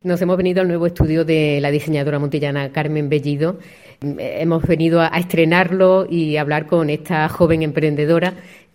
Nos hemos venido al nuevo estudio de la diseñadora montillana Carmen Bellido. Hemos venido a estrenarlo y a hablar con esta joven emprendedora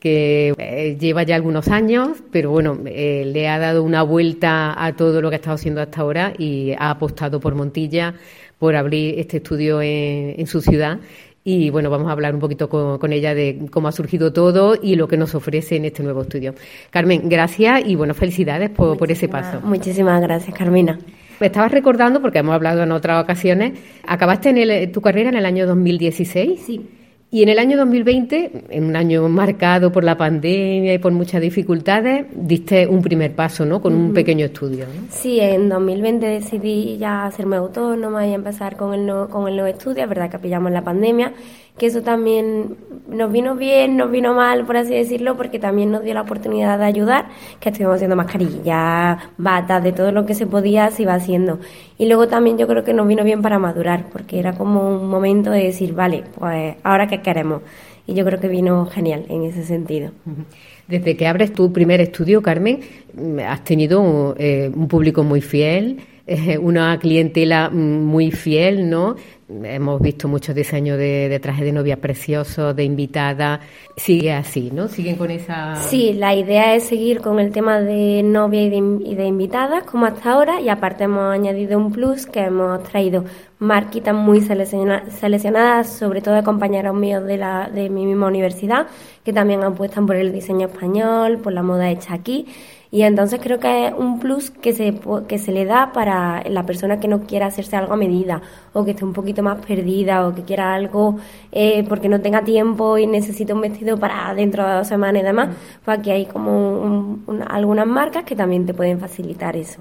que lleva ya algunos años, pero bueno, le ha dado una vuelta a todo lo que ha estado haciendo hasta ahora y ha apostado por Montilla, por abrir este estudio en su ciudad. Y bueno, vamos a hablar un poquito con ella de cómo ha surgido todo y lo que nos ofrece en este nuevo estudio. Carmen, gracias y bueno, felicidades por ese paso. Muchísimas gracias, Carmina. Me estabas recordando, porque hemos hablado en otras ocasiones, acabaste tu carrera en el año 2016. Sí. Y en el año 2020, en un año marcado por la pandemia y por muchas dificultades, diste un primer paso, ¿no? Con un pequeño estudio, ¿no? Sí, en 2020 decidí ya hacerme autónoma y empezar con el nuevo estudio. Es verdad que pillamos la pandemia, que eso también nos vino bien, nos vino mal, por así decirlo, porque también nos dio la oportunidad de ayudar, que estuvimos haciendo mascarillas, batas, de todo lo que se podía, se iba haciendo. Y luego también yo creo que nos vino bien para madurar, porque era como un momento de decir, vale, pues ahora qué queremos. Y yo creo que vino genial en ese sentido. Desde que abres tu primer estudio, Carmen, has tenido un público muy fiel, una clientela muy fiel, ¿no? Hemos visto muchos diseños de trajes de novia preciosos, de invitada. Sigue así, ¿no? ¿Siguen con esa...? Sí, la idea es seguir con el tema de novia y de invitadas, como hasta ahora, y aparte hemos añadido un plus que hemos traído marquitas muy seleccionadas, sobre todo de compañeros míos de mi misma universidad, que también apuestan por el diseño español, por la moda hecha aquí. Y entonces creo que es un plus que se le da para la persona que no quiera hacerse algo a medida o que esté un poquito más perdida o que quiera algo porque no tenga tiempo y necesita un vestido para dentro de 2 semanas y demás. Pues aquí hay como algunas marcas que también te pueden facilitar eso.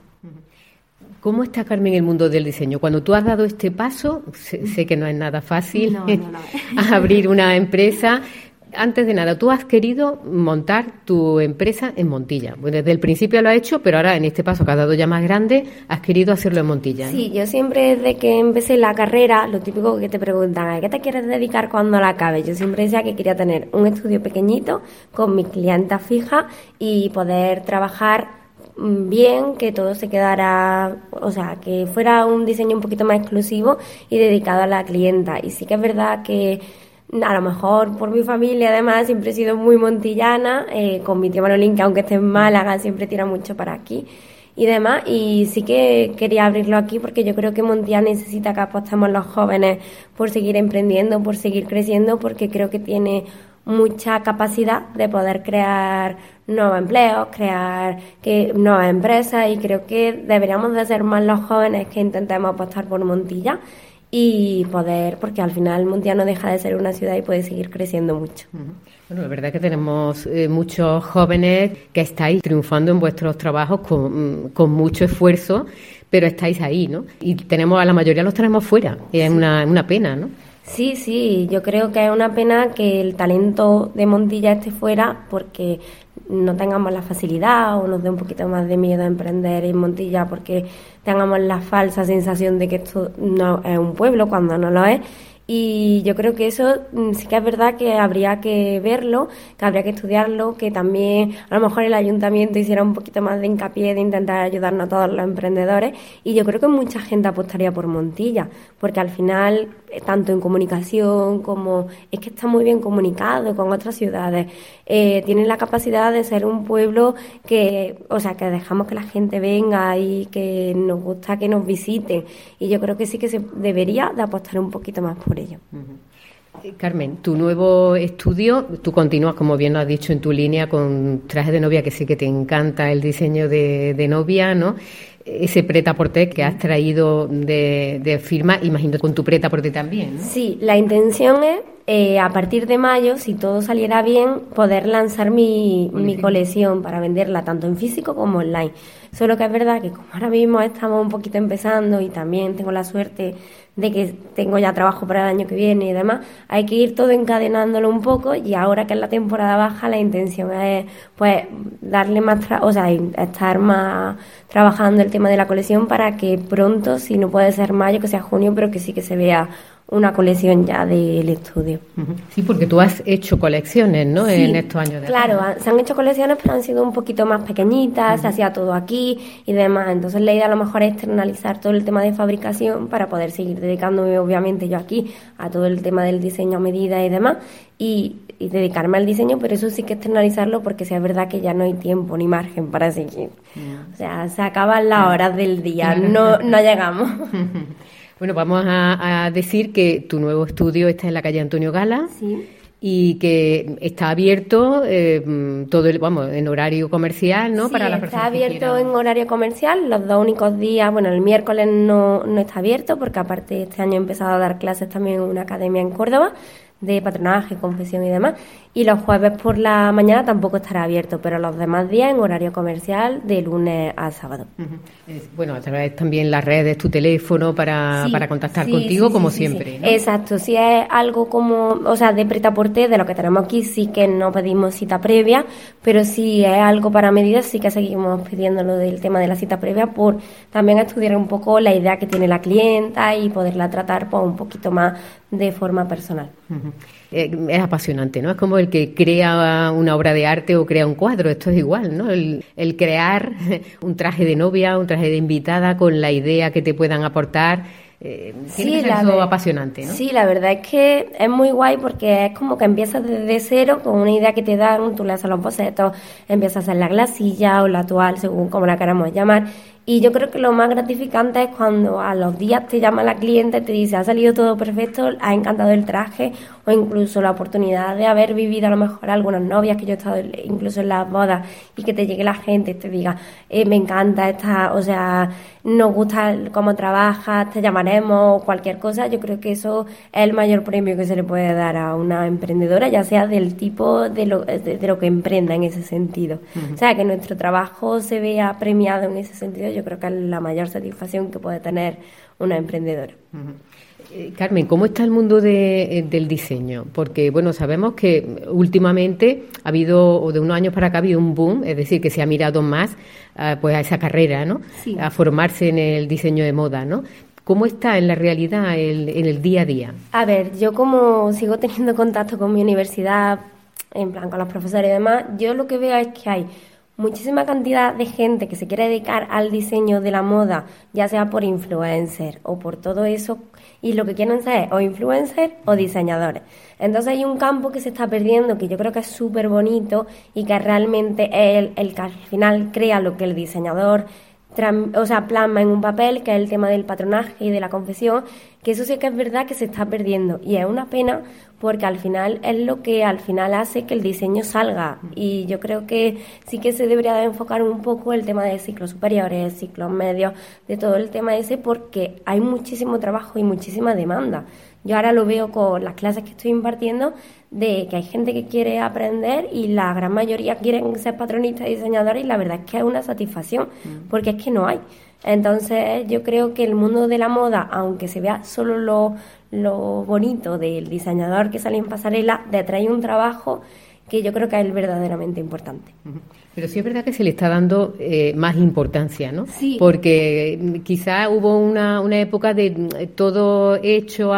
¿Cómo está, Carmen, el mundo del diseño? Cuando tú has dado este paso, sé que no es nada fácil No. abrir una empresa. Antes de nada, tú has querido montar tu empresa en Montilla. Bueno, desde el principio lo has hecho, pero ahora en este paso que has dado ya más grande, has querido hacerlo en Montilla, ¿no? Sí, yo siempre desde que empecé la carrera, lo típico que te preguntan, ¿a qué te quieres dedicar cuando la acabes? Yo siempre decía que quería tener un estudio pequeñito con mis clientas fijas y poder trabajar bien, que todo se quedara, o sea, que fuera un diseño un poquito más exclusivo y dedicado a la clienta. Y sí que es verdad que a lo mejor por mi familia además siempre he sido muy montillana, con mi tía Manolín, que aunque esté en Málaga siempre tira mucho para aquí y demás, y sí que quería abrirlo aquí porque yo creo que Montilla necesita que apostemos los jóvenes por seguir emprendiendo, por seguir creciendo, porque creo que tiene mucha capacidad de poder crear nuevos empleos, crear nuevas empresas, y creo que deberíamos de ser más los jóvenes que intentemos apostar por Montilla y poder, porque al final Montilla no deja de ser una ciudad y puede seguir creciendo mucho. Bueno, la verdad es que tenemos muchos jóvenes que estáis triunfando en vuestros trabajos con mucho esfuerzo, pero estáis ahí, ¿no? Y a la mayoría los tenemos fuera, y es una pena, ¿no? Sí, yo creo que es una pena que el talento de Montilla esté fuera porque no tengamos la facilidad o nos dé un poquito más de miedo a emprender en Montilla porque tengamos la falsa sensación de que esto no es un pueblo cuando no lo es. Y yo creo que eso sí que es verdad que habría que verlo, que habría que estudiarlo, que también a lo mejor el ayuntamiento hiciera un poquito más de hincapié de intentar ayudarnos a todos los emprendedores. Y yo creo que mucha gente apostaría por Montilla, porque al final, tanto en comunicación como es que está muy bien comunicado con otras ciudades, tienen la capacidad de ser un pueblo que dejamos que la gente venga y que nos gusta que nos visiten. Y yo creo que sí que se debería de apostar un poquito más por ello. Carmen, tu nuevo estudio, tú continúas, como bien lo has dicho, en tu línea con trajes de novia, que sí que te encanta el diseño de novia, ¿no? Ese prêt-à-porter que has traído de firma, imagino con tu prêt-à-porter también, ¿no? Sí, la intención es, a partir de mayo, si todo saliera bien, poder lanzar mi colección para venderla tanto en físico como online. Solo que es verdad que como ahora mismo estamos un poquito empezando y también tengo la suerte de que tengo ya trabajo para el año que viene y demás, hay que ir todo encadenándolo un poco, y ahora que es la temporada baja, la intención es pues darle más, estar más trabajando el tema de la colección para que pronto, si no puede ser mayo, que sea junio, pero que sí que se vea una colección ya del estudio. Sí, porque tú has hecho colecciones, ¿no? Sí, en estos años de claro, se han hecho colecciones, pero han sido un poquito más pequeñitas, se hacía todo aquí y demás. Entonces la idea a lo mejor es externalizar todo el tema de fabricación para poder seguir dedicándome, obviamente, yo aquí a todo el tema del diseño a medida y demás, y dedicarme al diseño, pero eso sí que externalizarlo, porque sí es verdad que ya no hay tiempo ni margen para seguir. O sea, se acaban las horas del día, no llegamos. Bueno, vamos a decir que tu nuevo estudio está en la calle Antonio Gala. Sí. Y que está abierto en horario comercial, ¿no? Sí, para las personas está abierto que quieran. en horario comercial. Los 2 únicos días, bueno, el miércoles no está abierto, porque aparte este año he empezado a dar clases también en una academia en Córdoba de patronaje, confección y demás, y los jueves por la mañana tampoco estará abierto, pero los demás días en horario comercial de lunes a sábado. Bueno, a través también las redes, tu teléfono para contactar contigo, como siempre, ¿no? Exacto, si es algo como, o sea, de prêt-à-porter, de lo que tenemos aquí, sí que no pedimos cita previa, pero si es algo para medidas, sí que seguimos pidiendo lo del tema de la cita previa, por también estudiar un poco la idea que tiene la clienta y poderla tratar pues un poquito más de forma personal. Es apasionante, ¿no? Es como el que crea una obra de arte o crea un cuadro, esto es igual, ¿no? El crear un traje de novia, un traje de invitada con la idea que te puedan aportar, tiene que ser eso apasionante, ¿no? Sí, la verdad es que es muy guay, porque es como que empiezas desde cero con una idea que te dan, tú le haces los bocetos, empiezas a hacer la glasilla o la toal, según como la queramos llamar. Y yo creo que lo más gratificante es cuando a los días te llama la cliente y te dice, ha salido todo perfecto, ha encantado el traje, o incluso la oportunidad de haber vivido a lo mejor algunas novias, que yo he estado incluso en las bodas, y que te llegue la gente y te diga, me encanta esta, o sea, nos gusta cómo trabajas, te llamaremos, o cualquier cosa. Yo creo que eso es el mayor premio que se le puede dar a una emprendedora, ya sea del tipo de lo que emprenda en ese sentido. O sea, que nuestro trabajo se vea premiado en ese sentido, yo creo que es la mayor satisfacción que puede tener una emprendedora. Carmen, ¿cómo está el mundo del diseño? Porque, bueno, sabemos que últimamente ha habido, o de unos años para acá, ha habido un boom, es decir, que se ha mirado más pues a esa carrera, ¿no? Sí. A formarse en el diseño de moda, ¿no? ¿Cómo está en la realidad, en el día a día? A ver, yo como sigo teniendo contacto con mi universidad, en plan con los profesores y demás, yo lo que veo es que hay muchísima cantidad de gente que se quiere dedicar al diseño de la moda, ya sea por influencer o por todo eso, y lo que quieren ser o influencers o diseñadores. Entonces hay un campo que se está perdiendo, que yo creo que es súper bonito y que realmente es el que al final crea lo que el diseñador plasma en un papel, que es el tema del patronaje y de la confección, que eso sí que es verdad que se está perdiendo, y es una pena, porque al final es lo que al final hace que el diseño salga. Y yo creo que sí que se debería de enfocar un poco el tema de ciclos superiores, ciclos medios, de todo el tema ese, porque hay muchísimo trabajo y muchísima demanda. Yo ahora lo veo con las clases que estoy impartiendo, de que hay gente que quiere aprender y la gran mayoría quieren ser patronistas y diseñadores, y la verdad es que es una satisfacción, porque es que no hay. Entonces yo creo que el mundo de la moda, aunque se vea solo lo bonito del diseñador que sale en pasarela, detrás hay un trabajo que yo creo que es verdaderamente importante. Pero sí es verdad que se le está dando más importancia, ¿no? Sí. Porque quizá hubo una época de todo hecho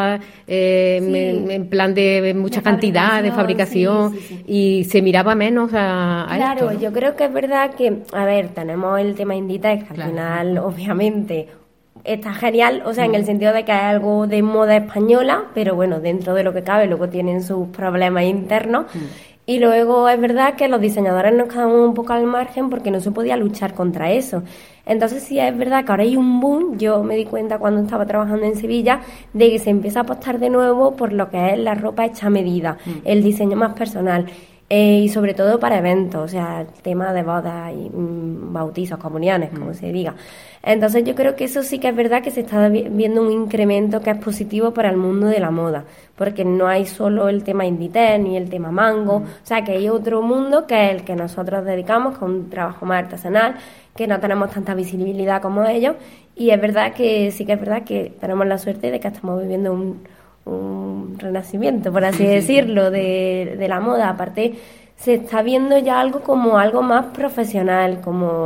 en plan de mucha cantidad de fabricación, sí. Y se miraba menos a claro, esto, ¿no? Yo creo que es verdad que, a ver, tenemos el tema Inditex, que al final, obviamente, está genial, o sea, en el sentido de que es algo de moda española, pero bueno, dentro de lo que cabe, luego tienen sus problemas internos. Y luego es verdad que los diseñadores nos quedamos un poco al margen, porque no se podía luchar contra eso. Entonces sí es verdad que ahora hay un boom. Yo me di cuenta cuando estaba trabajando en Sevilla de que se empieza a apostar de nuevo por lo que es la ropa hecha a medida, el diseño más personal. Y sobre todo para eventos, o sea, el tema de bodas y bautizos, comuniones, como se diga. Entonces yo creo que eso sí que es verdad que se está viendo un incremento que es positivo para el mundo de la moda, porque no hay solo el tema Inditex ni el tema Mango, o sea, que hay otro mundo que es el que nosotros dedicamos, con un trabajo más artesanal, que no tenemos tanta visibilidad como ellos, y es verdad que sí que es verdad que tenemos la suerte de que estamos viviendo un renacimiento, por así decirlo, de la moda. Aparte, se está viendo ya algo como algo más profesional, como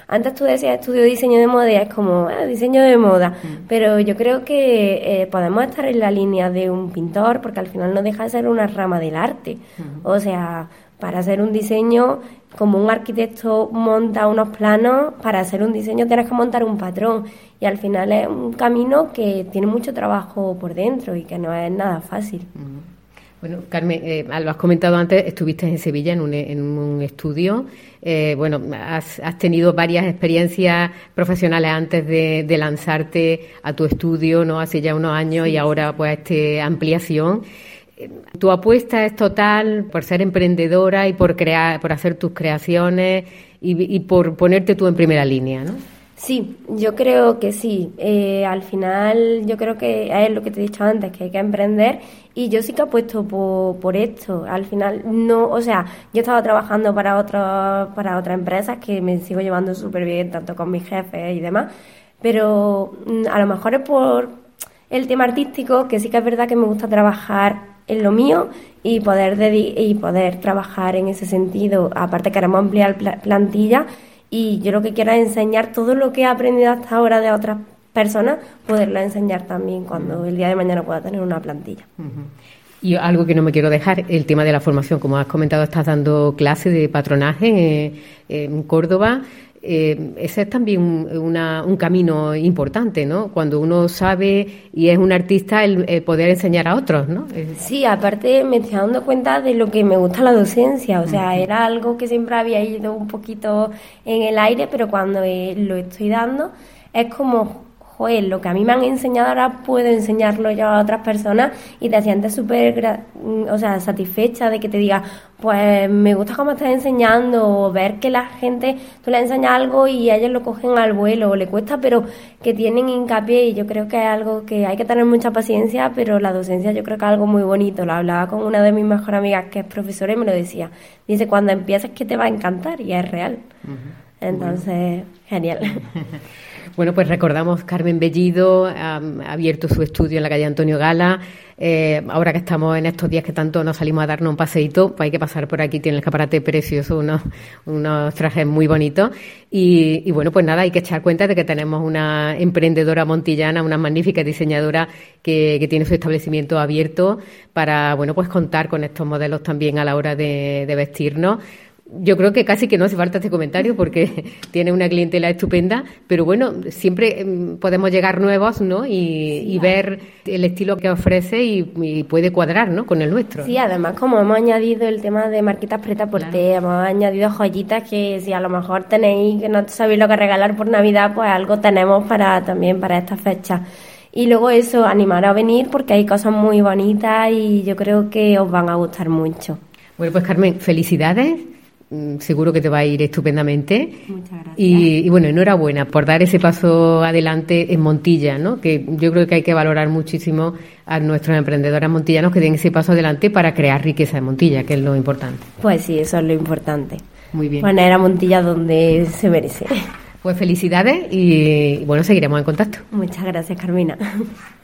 antes tú decías estudio diseño de moda y es como, diseño de moda, pero yo creo que podemos estar en la línea de un pintor, porque al final no deja de ser una rama del arte. O sea, para hacer un diseño, como un arquitecto monta unos planos, para hacer un diseño tienes que montar un patrón, y al final es un camino que tiene mucho trabajo por dentro y que no es nada fácil. Bueno, Carmen, lo has comentado antes, estuviste en Sevilla en un estudio. Bueno, has tenido varias experiencias profesionales antes de lanzarte a tu estudio, ¿no? Hace ya unos años, y ahora pues ampliación. Tu apuesta es total por ser emprendedora y por hacer tus creaciones y por ponerte tú en primera línea, ¿no? Sí, yo creo que sí. Al final yo creo que es lo que te he dicho antes, que hay que emprender, y yo sí que apuesto por esto. Al final no, o sea, yo estaba trabajando para otras empresas que me sigo llevando súper bien, tanto con mis jefes y demás, pero a lo mejor es por el tema artístico, que sí que es verdad que me gusta trabajar en lo mío y poder trabajar en ese sentido. Aparte queremos ampliar plantilla, y yo lo que quiero es enseñar todo lo que he aprendido hasta ahora de otras personas, poderlo enseñar también cuando el día de mañana pueda tener una plantilla. Y algo que no me quiero dejar, el tema de la formación. Como has comentado, estás dando clases de patronaje en Córdoba. Ese es también un camino importante, ¿no? Cuando uno sabe y es un artista, el poder enseñar a otros, ¿no? Sí, aparte me estoy dando cuenta de lo que me gusta la docencia. O sea, era algo que siempre había ido un poquito en el aire, pero cuando lo estoy dando es como, joder, lo que a mí me han enseñado ahora puedo enseñarlo yo a otras personas, y te sientes súper satisfecha de que te diga, pues me gusta cómo estás enseñando, o ver que la gente, tú le enseñas algo y ellos lo cogen al vuelo, o le cuesta, pero que tienen hincapié. Y yo creo que es algo que hay que tener mucha paciencia, pero la docencia yo creo que es algo muy bonito. Lo hablaba con una de mis mejores amigas que es profesora y me lo decía. Dice, cuando empiezas que te va a encantar, y es real. Entonces, genial. Bueno, pues recordamos, Carmen Bellido ha abierto su estudio en la calle Antonio Gala. Ahora que estamos en estos días que tanto nos salimos a darnos un paseíto, pues hay que pasar por aquí, tiene el escaparate precioso, unos trajes muy bonitos. Y bueno, pues nada, hay que echar cuenta de que tenemos una emprendedora montillana, una magnífica diseñadora que tiene su establecimiento abierto para, bueno, pues contar con estos modelos también a la hora de vestirnos. Yo creo que casi que no hace falta este comentario porque tiene una clientela estupenda, pero bueno, siempre podemos llegar nuevos, ¿no? Y ver el estilo que ofrece y puede cuadrar, ¿no? Con el nuestro. Sí, además como hemos añadido el tema de marquitas prêt-à-porter, hemos añadido joyitas que si a lo mejor tenéis que no sabéis lo que regalar por Navidad, pues algo tenemos también para estas fechas. Y luego eso, animar a venir porque hay cosas muy bonitas y yo creo que os van a gustar mucho. Bueno, pues Carmen, felicidades. Seguro que te va a ir estupendamente. Muchas gracias. Y bueno, enhorabuena por dar ese paso adelante en Montilla, ¿no? Que yo creo que hay que valorar muchísimo a nuestros emprendedores montillanos que den ese paso adelante para crear riqueza en Montilla, que es lo importante. Pues sí, eso es lo importante. Muy bien. Poner a Montilla donde se merece. Pues felicidades y bueno, seguiremos en contacto. Muchas gracias, Carmina.